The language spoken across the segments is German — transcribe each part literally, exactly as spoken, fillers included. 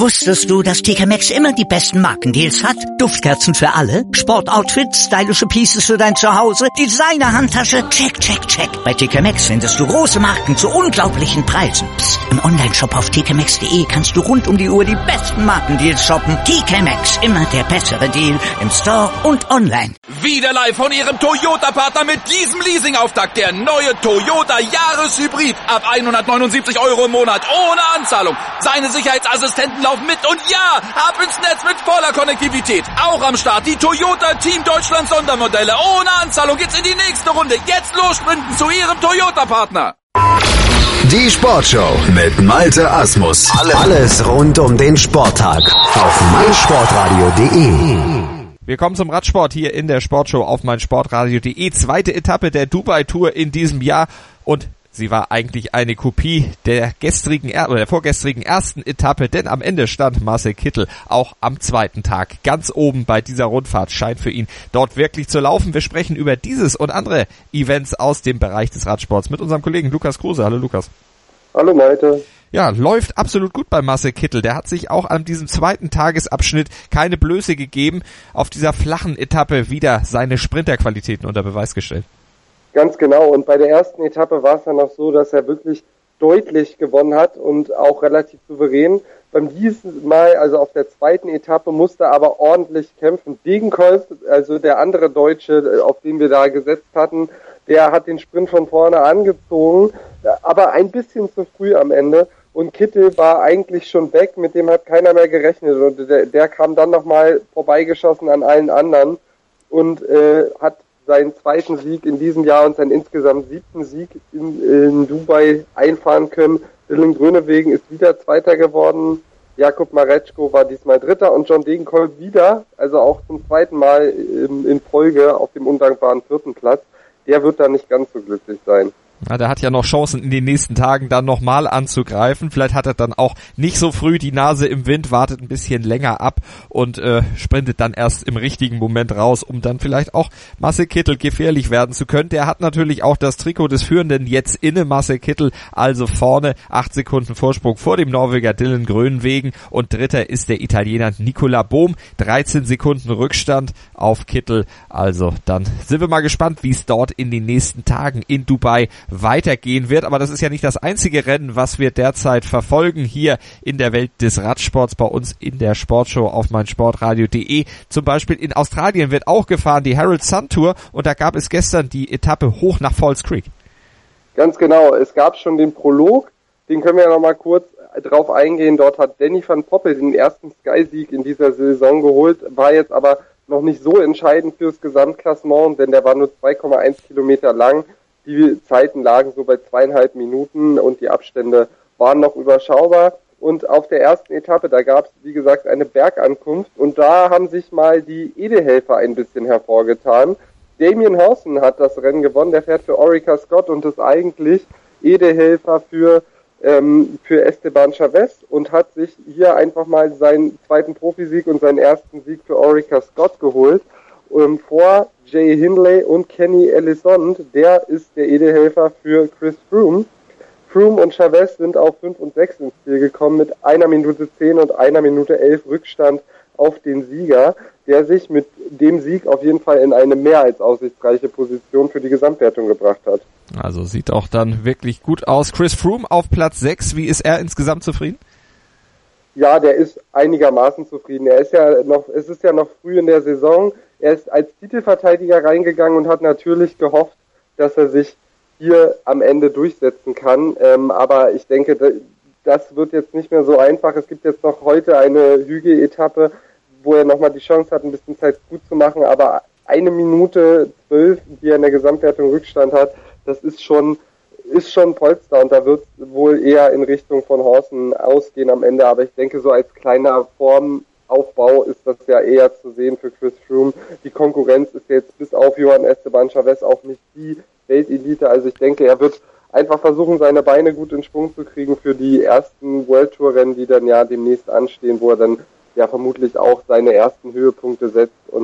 Wusstest du, dass T K Maxx immer die besten Markendeals hat? Duftkerzen für alle, Sportoutfits, stylische Pieces für dein Zuhause, Designer-Handtasche, check, check, check. Bei T K Maxx findest du große Marken zu unglaublichen Preisen. Psst. Im Onlineshop auf t k maxx punkt de kannst du rund um die Uhr die besten Markendeals shoppen. T K Maxx, immer der bessere Deal im Store und online. Wieder live von Ihrem Toyota-Partner mit diesem Leasing-Auftakt. Der neue Toyota Jahreshybrid. Ab hundertneunundsiebzig Euro im Monat ohne Anzahlung. Seine Sicherheitsassistenten laufen mit und ja, ab ins Netz mit voller Konnektivität. Auch am Start die Toyota Team Deutschland Sondermodelle. Ohne Anzahlung geht's in die nächste Runde. Jetzt los sprinten zu Ihrem Toyota-Partner. Die Sportshow mit Malte Asmus. Alles rund um den Sporttag auf meinsportradio punkt de. Wir kommen zum Radsport hier in der Sportshow auf meinsportradio punkt de. Zweite Etappe der Dubai-Tour in diesem Jahr und sie war eigentlich eine Kopie der gestrigen oder der vorgestrigen ersten Etappe, denn am Ende stand Marcel Kittel auch am zweiten Tag ganz oben bei dieser Rundfahrt. Scheint für ihn dort wirklich zu laufen. Wir sprechen über dieses und andere Events aus dem Bereich des Radsports mit unserem Kollegen Lukas Kruse. Hallo Lukas. Hallo Malte. Ja, läuft absolut gut bei Marcel Kittel. Der hat sich auch an diesem zweiten Tagesabschnitt keine Blöße gegeben. Auf dieser flachen Etappe wieder seine Sprinterqualitäten unter Beweis gestellt. Ganz genau. Und bei der ersten Etappe war es dann auch so, dass er wirklich deutlich gewonnen hat und auch relativ souverän. Beim diesem Mal, also auf der zweiten Etappe, musste er aber ordentlich kämpfen. Degenkolb, also der andere Deutsche, auf den wir da gesetzt hatten, der hat den Sprint von vorne angezogen, aber ein bisschen zu früh am Ende. Und Kittel war eigentlich schon weg, mit dem hat keiner mehr gerechnet. Und der, der kam dann nochmal vorbeigeschossen an allen anderen und äh, hat seinen zweiten Sieg in diesem Jahr und seinen insgesamt siebten Sieg in, in Dubai einfahren können. Dylan Groenewegen ist wieder Zweiter geworden. Jakub Mareczko war diesmal Dritter und John Degenkolb wieder, also auch zum zweiten Mal in, in Folge auf dem undankbaren vierten Platz. Der wird da nicht ganz so glücklich sein. Ja, der hat ja noch Chancen in den nächsten Tagen dann nochmal anzugreifen. Vielleicht hat er dann auch nicht so früh die Nase im Wind, wartet ein bisschen länger ab und äh, sprintet dann erst im richtigen Moment raus, um dann vielleicht auch Marcel Kittel gefährlich werden zu können. Der hat natürlich auch das Trikot des Führenden jetzt inne, Marcel Kittel, also vorne, acht Sekunden Vorsprung vor dem Norweger Dylan Groenewegen und Dritter ist der Italiener Nicola Bohm, dreizehn Sekunden Rückstand auf Kittel. Also dann sind wir mal gespannt, wie es dort in den nächsten Tagen in Dubai weitergehen wird, aber das ist ja nicht das einzige Rennen, was wir derzeit verfolgen hier in der Welt des Radsports bei uns in der Sportshow auf meinsportradio punkt de. Zum Beispiel in Australien wird auch gefahren die Herald Sun Tour und da gab es gestern die Etappe hoch nach Falls Creek. Ganz genau, es gab schon den Prolog, den können wir ja nochmal kurz drauf eingehen. Dort hat Danny van Poppel den ersten Sky-Sieg in dieser Saison geholt, war jetzt aber noch nicht so entscheidend fürs Gesamtklassement, denn der war nur zwei Komma eins Kilometer lang. Die Zeiten lagen so bei zweieinhalb Minuten und die Abstände waren noch überschaubar. Und auf der ersten Etappe, da gab es, wie gesagt, eine Bergankunft. Und da haben sich mal die Edelhelfer ein bisschen hervorgetan. Damien Hawson hat das Rennen gewonnen. Der fährt für Orica Scott und ist eigentlich Edelhelfer für, ähm, für Esteban Chavez und hat sich hier einfach mal seinen zweiten Profisieg und seinen ersten Sieg für Orica Scott geholt. Um, vor Jay Hindley und Kenny Elissonde, der ist der Edelhelfer für Chris Froome. Froome und Chavez sind auf fünf und sechs ins Ziel gekommen mit einer Minute zehn und einer Minute elf Rückstand auf den Sieger, der sich mit dem Sieg auf jeden Fall in eine mehr als aussichtsreiche Position für die Gesamtwertung gebracht hat. Also sieht auch dann wirklich gut aus. Chris Froome auf Platz sechs, wie ist er insgesamt zufrieden? Ja, der ist einigermaßen zufrieden. Er ist ja noch, es ist ja noch früh in der Saison. Er ist als Titelverteidiger reingegangen und hat natürlich gehofft, dass er sich hier am Ende durchsetzen kann. Ähm, aber ich denke, das wird jetzt nicht mehr so einfach. Es gibt jetzt noch heute eine Hügel-Etappe, wo er nochmal die Chance hat, ein bisschen Zeit gut zu machen. Aber eine Minute zwölf, die er in der Gesamtwertung Rückstand hat, das ist schon ist schon Polster und da wird wohl eher in Richtung von Hawson ausgehen am Ende. Aber ich denke, so als kleiner Formaufbau ist das ja eher zu sehen für Chris Froome. Die Konkurrenz ist jetzt bis auf Johann Esteban Chavez auch nicht die Weltelite. Also ich denke, er wird einfach versuchen, seine Beine gut in Schwung zu kriegen für die ersten World Tour Rennen, die dann ja demnächst anstehen, wo er dann ja vermutlich auch seine ersten Höhepunkte setzt und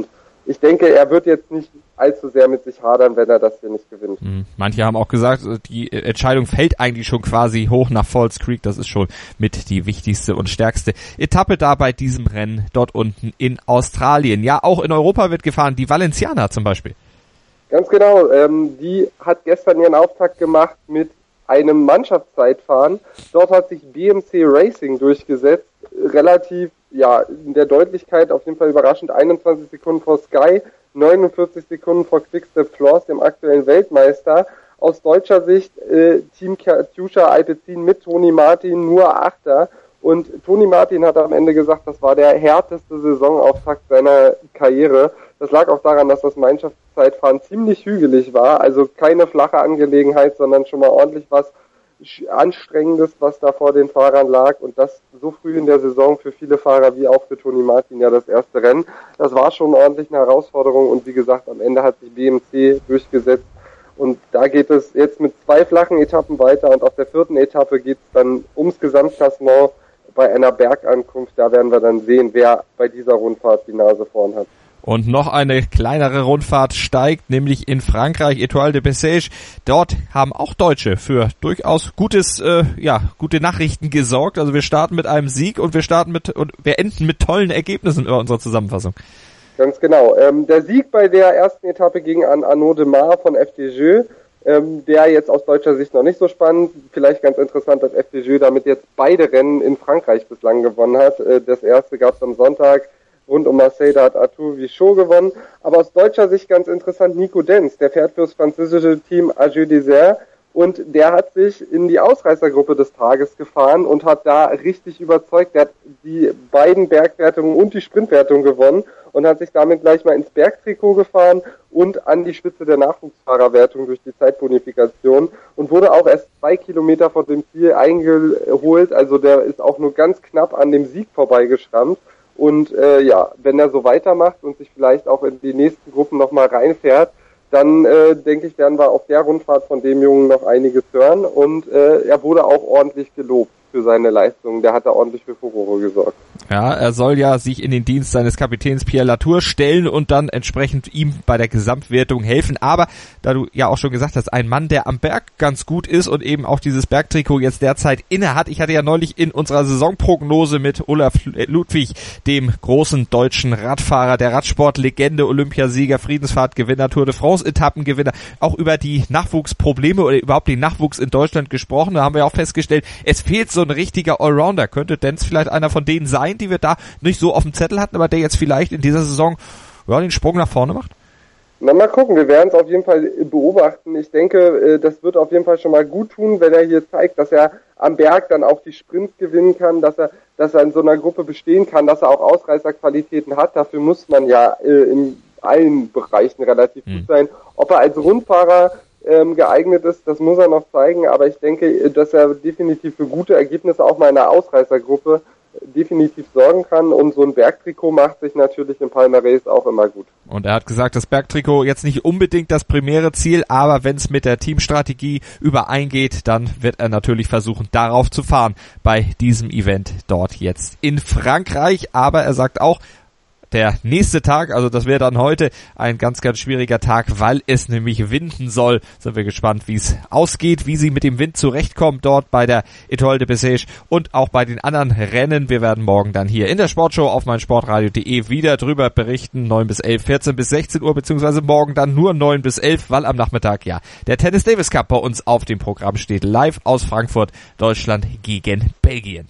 ich denke, er wird jetzt nicht allzu sehr mit sich hadern, wenn er das hier nicht gewinnt. Manche haben auch gesagt, die Entscheidung fällt eigentlich schon quasi hoch nach Falls Creek. Das ist schon mit die wichtigste und stärkste Etappe da bei diesem Rennen dort unten in Australien. Ja, auch in Europa wird gefahren, die Valenciana zum Beispiel. Ganz genau, ähm, die hat gestern ihren Auftakt gemacht mit einem Mannschaftszeitfahren. Dort hat sich B M C Racing durchgesetzt, relativ, ja, in der Deutlichkeit auf jeden Fall überraschend, einundzwanzig Sekunden vor Sky, neunundvierzig Sekunden vor Quick-Step Floors, dem aktuellen Weltmeister. Aus deutscher Sicht äh, Team Katusha Alpecin mit Toni Martin nur Achter. Und Toni Martin hat am Ende gesagt, das war der härteste Saisonauftakt seiner Karriere. Das lag auch daran, dass das Mannschaftszeitfahren ziemlich hügelig war. Also keine flache Angelegenheit, sondern schon mal ordentlich was Anstrengendes, was da vor den Fahrern lag. Und das so früh in der Saison für viele Fahrer wie auch für Toni Martin ja das erste Rennen. Das war schon ordentlich eine Herausforderung. Und wie gesagt, am Ende hat sich B M C durchgesetzt. Und da geht es jetzt mit zwei flachen Etappen weiter. Und auf der vierten Etappe geht es dann ums Gesamtklassement bei einer Bergankunft. Da werden wir dann sehen, wer bei dieser Rundfahrt die Nase vorn hat. Und noch eine kleinere Rundfahrt steigt, nämlich in Frankreich, Étoile de Bessèges. Dort haben auch Deutsche für durchaus gutes, äh, ja, gute Nachrichten gesorgt. Also wir starten mit einem Sieg und wir starten mit und wir enden mit tollen Ergebnissen in unserer Zusammenfassung. Ganz genau. Ähm, der Sieg bei der ersten Etappe ging an Arnaud Demar von F D Jeux. Ähm, der jetzt aus deutscher Sicht noch nicht so spannend. Vielleicht ganz interessant, dass F D Jeux damit jetzt beide Rennen in Frankreich bislang gewonnen hat. Äh, das erste gab es am Sonntag. Rund um Marseille, da hat Arthur Vichot gewonnen. Aber aus deutscher Sicht ganz interessant, Nico Denz, der fährt fürs französische Team A G Desert und der hat sich in die Ausreißergruppe des Tages gefahren und hat da richtig überzeugt. Der hat die beiden Bergwertungen und die Sprintwertung gewonnen und hat sich damit gleich mal ins Bergtrikot gefahren und an die Spitze der Nachwuchsfahrerwertung durch die Zeitbonifikation und wurde auch erst zwei Kilometer vor dem Ziel eingeholt. Also der ist auch nur ganz knapp an dem Sieg vorbeigeschrammt. Und äh, ja, wenn er so weitermacht und sich vielleicht auch in die nächsten Gruppen nochmal reinfährt, dann äh, denke ich, werden wir auf der Rundfahrt von dem Jungen noch einiges hören. Und äh, er wurde auch ordentlich gelobt für seine Leistungen. Der hat da ordentlich für Furore gesorgt. Ja, er soll ja sich in den Dienst seines Kapitäns Pierre Latour stellen und dann entsprechend ihm bei der Gesamtwertung helfen. Aber da du ja auch schon gesagt hast, ein Mann, der am Berg ganz gut ist und eben auch dieses Bergtrikot jetzt derzeit inne hat. Ich hatte ja neulich in unserer Saisonprognose mit Olaf Ludwig, dem großen deutschen Radfahrer, der Radsportlegende, Olympiasieger, Friedensfahrtgewinner, Tour de France Etappengewinner, auch über die Nachwuchsprobleme oder überhaupt den Nachwuchs in Deutschland gesprochen. Da haben wir auch festgestellt, es fehlt so ein richtiger Allrounder. Könnte Denz vielleicht einer von denen sein, die wir da nicht so auf dem Zettel hatten, aber der jetzt vielleicht in dieser Saison ja, den Sprung nach vorne macht? Na, mal gucken, wir werden es auf jeden Fall beobachten. Ich denke, das wird auf jeden Fall schon mal gut tun, wenn er hier zeigt, dass er am Berg dann auch die Sprints gewinnen kann, dass er, dass er in so einer Gruppe bestehen kann, dass er auch Ausreißerqualitäten hat. Dafür muss man ja äh, in allen Bereichen relativ hm. gut sein. Ob er als Rundfahrer ähm, geeignet ist, das muss er noch zeigen, aber ich denke, dass er definitiv für gute Ergebnisse auch mal in einer Ausreißergruppe definitiv sorgen kann und so ein Bergtrikot macht sich natürlich im Palmares auch immer gut. Und er hat gesagt, das Bergtrikot jetzt nicht unbedingt das primäre Ziel, aber wenn es mit der Teamstrategie übereingeht, dann wird er natürlich versuchen, darauf zu fahren bei diesem Event dort jetzt in Frankreich. Aber er sagt auch, der nächste Tag, also das wäre dann heute ein ganz, ganz schwieriger Tag, weil es nämlich winden soll. Sind wir gespannt, wie es ausgeht, wie sie mit dem Wind zurechtkommt dort bei der Étoile de Bessèges und auch bei den anderen Rennen. Wir werden morgen dann hier in der Sportshow auf meinsportradio punkt de wieder drüber berichten. neun bis elf, vierzehn bis sechzehn Uhr, beziehungsweise morgen dann nur neun bis elf, weil am Nachmittag ja der Tennis Davis Cup bei uns auf dem Programm steht. Live aus Frankfurt, Deutschland gegen Belgien.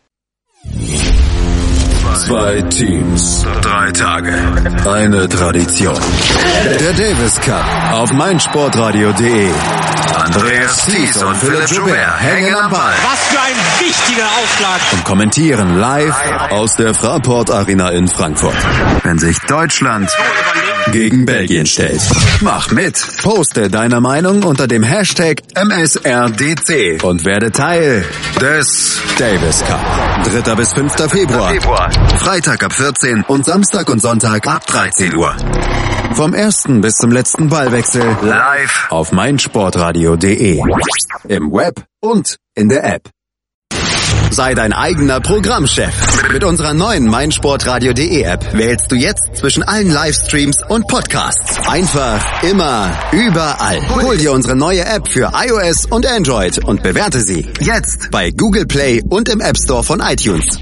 Zwei Teams, drei Tage, eine Tradition. Der Davis Cup auf meinsportradio punkt de. Andreas Thies und Philipp Joubert hängen am Ball. Was für ein wichtiger Aufschlag. Und kommentieren live aus der Fraport Arena in Frankfurt. Wenn sich Deutschland gegen Belgien stellt. Mach mit. Poste deine Meinung unter dem Hashtag M S R D C und werde Teil des Davis Cup. dritter bis fünfter Februar. Freitag ab vierzehn und Samstag und Sonntag ab dreizehn Uhr. Vom ersten bis zum letzten Ballwechsel live auf meinsportradio punkt de. Im Web und in der App. Sei dein eigener Programmchef. Mit unserer neuen meinsportradio punkt de App wählst du jetzt zwischen allen Livestreams und Podcasts. Einfach, immer, überall. Hol dir unsere neue App für iOS und Android und bewerte sie jetzt bei Google Play und im App Store von iTunes.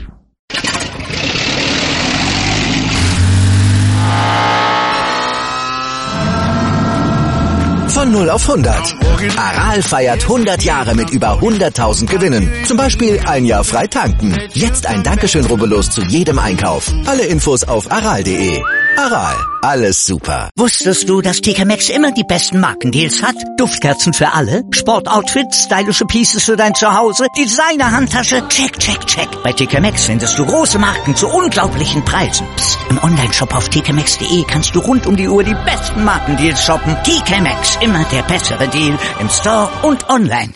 Von null auf hundert. Aral feiert hundert Jahre mit über hunderttausend Gewinnen. Zum Beispiel ein Jahr frei tanken. Jetzt ein Dankeschön, rubbellos zu jedem Einkauf. Alle Infos auf aral punkt de. Aral, alles super. Wusstest du, dass T K Maxx immer die besten Markendeals hat? Duftkerzen für alle, Sportoutfits, stylische Pieces für dein Zuhause, Designer-Handtasche, check, check, check. Bei T K Maxx findest du große Marken zu unglaublichen Preisen. Psst. Im Onlineshop auf t k maxx punkt de kannst du rund um die Uhr die besten Markendeals shoppen. T K Maxx, immer der bessere Deal im Store und online.